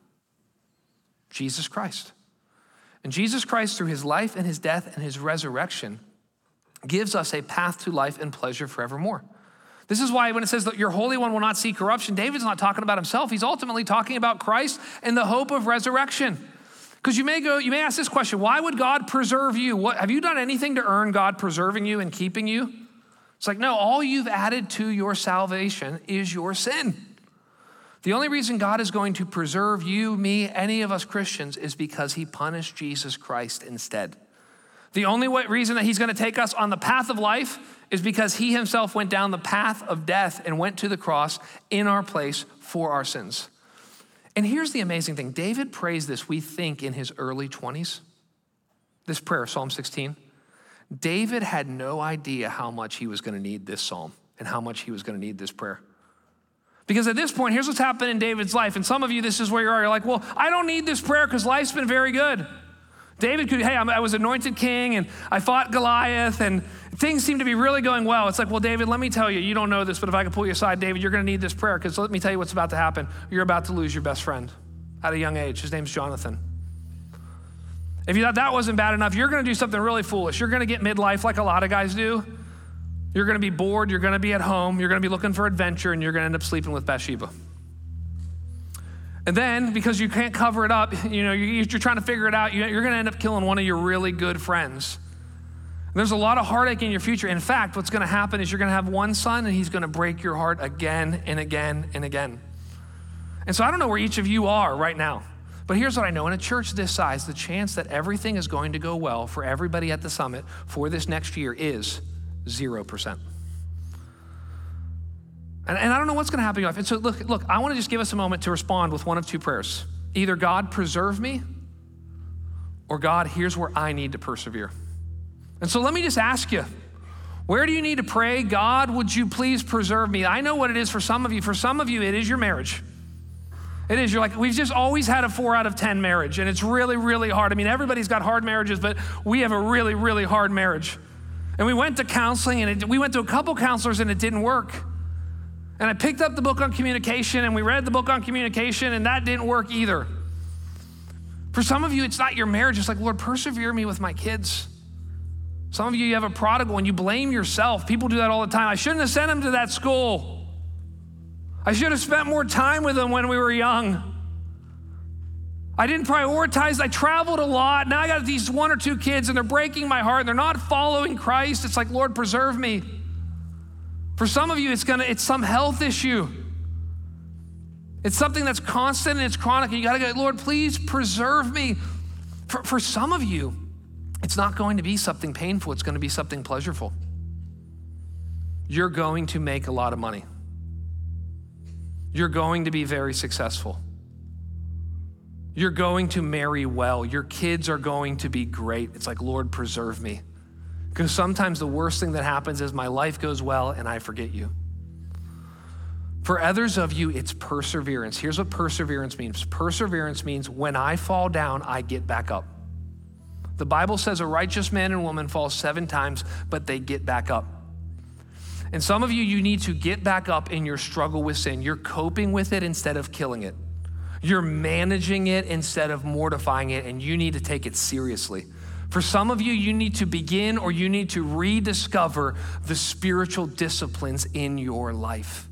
Jesus Christ. And Jesus Christ, through his life and his death and his resurrection, gives us a path to life and pleasure forevermore. This is why when it says that your Holy One will not see corruption, David's not talking about himself. He's ultimately talking about Christ and the hope of resurrection. Because you may go, you may ask this question, why would God preserve you? What, have you done anything to earn God preserving you and keeping you? It's like, no, all you've added to your salvation is your sin. The only reason God is going to preserve you, me, any of us Christians is because he punished Jesus Christ instead. The only way, reason that he's going to take us on the path of life is because he himself went down the path of death and went to the cross in our place for our sins. And here's the amazing thing. David prays this, we think, in his early twenties. This prayer, Psalm sixteen. David had no idea how much he was going to need this psalm and how much he was going to need this prayer. Because at this point, here's what's happened in David's life. And some of you, this is where you are. You're like, well, I don't need this prayer because life's been very good. David could, hey, I was anointed king and I fought Goliath and things seem to be really going well. It's like, well, David, let me tell you, you don't know this, but if I could pull you aside, David, you're going to need this prayer because let me tell you what's about to happen. You're about to lose your best friend at a young age. His name's Jonathan. If you thought that wasn't bad enough, you're going to do something really foolish. You're going to get midlife like a lot of guys do. You're going to be bored. You're going to be at home. You're going to be looking for adventure and you're going to end up sleeping with Bathsheba. And then, because you can't cover it up, you know, you're trying to figure it out, you're going to end up killing one of your really good friends. There's a lot of heartache in your future. In fact, what's going to happen is you're going to have one son and he's going to break your heart again and again and again. And so I don't know where each of you are right now, but here's what I know. In a church this size, the chance that everything is going to go well for everybody at the summit for this next year is zero percent. And, and I don't know what's going to happen in your life. And so look, look, I want to just give us a moment to respond with one of two prayers. Either God, preserve me, or God, here's where I need to persevere. And so let me just ask you, where do you need to pray? God, would you please preserve me? I know what it is for some of you. For some of you, it is your marriage. It is. You're like, we've just always had a four out of ten marriage, and it's really, really hard. I mean, everybody's got hard marriages, but we have a really, really hard marriage. And we went to counseling, and it, we went to a couple counselors, and it didn't work. And I picked up the book on communication and we read the book on communication and that didn't work either. For some of you, it's not your marriage. It's like, Lord, persevere me with my kids. Some of you, you have a prodigal and you blame yourself. People do that all the time. I shouldn't have sent him to that school. I should have spent more time with him when we were young. I didn't prioritize. I traveled a lot. Now I got these one or two kids and they're breaking my heart and they're not following Christ. It's like, Lord, preserve me. For some of you, it's gonna, it's some health issue. It's something that's constant and it's chronic. And you gotta go, Lord, please preserve me. For, for some of you, it's not going to be something painful. It's gonna be something pleasurable. You're going to make a lot of money. You're going to be very successful. You're going to marry well. Your kids are going to be great. It's like, Lord, preserve me. Because sometimes the worst thing that happens is my life goes well and I forget you. For others of you, it's perseverance. Here's what perseverance means. Perseverance means when I fall down, I get back up. The Bible says a righteous man and woman falls seven times, but they get back up. And some of you, you need to get back up in your struggle with sin. You're coping with it instead of killing it. You're managing it instead of mortifying it, and you need to take it seriously. For some of you, you need to begin or you need to rediscover the spiritual disciplines in your life.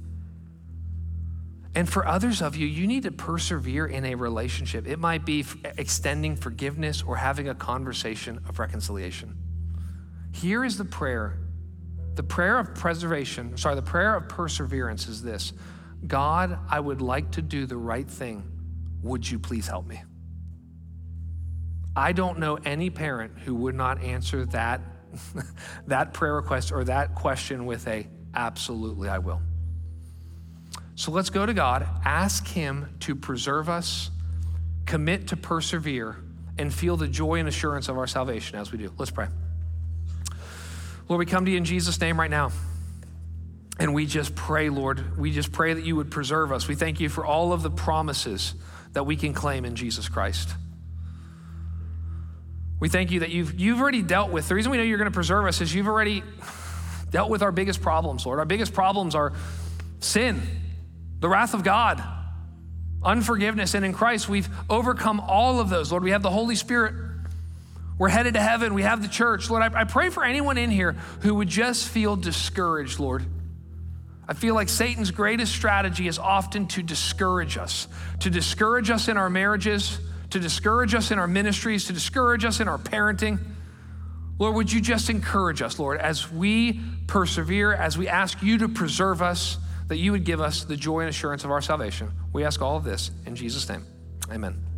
And for others of you, you need to persevere in a relationship. It might be extending forgiveness or having a conversation of reconciliation. Here is the prayer. The prayer of preservation, sorry, the prayer of perseverance is this. God, I would like to do the right thing. Would you please help me? I don't know any parent who would not answer that, that prayer request or that question with a, absolutely, I will. So let's go to God, ask him to preserve us, commit to persevere, and feel the joy and assurance of our salvation as we do. Let's pray. Lord, we come to you in Jesus' name right now. And we just pray, Lord, we just pray that you would preserve us. We thank you for all of the promises that we can claim in Jesus Christ. We thank you that you've, you've already dealt with, the reason we know you're gonna preserve us is you've already dealt with our biggest problems, Lord. Our biggest problems are sin, the wrath of God, unforgiveness, and in Christ we've overcome all of those. Lord, we have the Holy Spirit. We're headed to heaven. We have the church. Lord, I, I pray for anyone in here who would just feel discouraged, Lord. I feel like Satan's greatest strategy is often to discourage us, to discourage us in our marriages, to discourage us in our ministries, to discourage us in our parenting. Lord, would you just encourage us, Lord, as we persevere, as we ask you to preserve us, that you would give us the joy and assurance of our salvation. We ask all of this in Jesus' name, amen.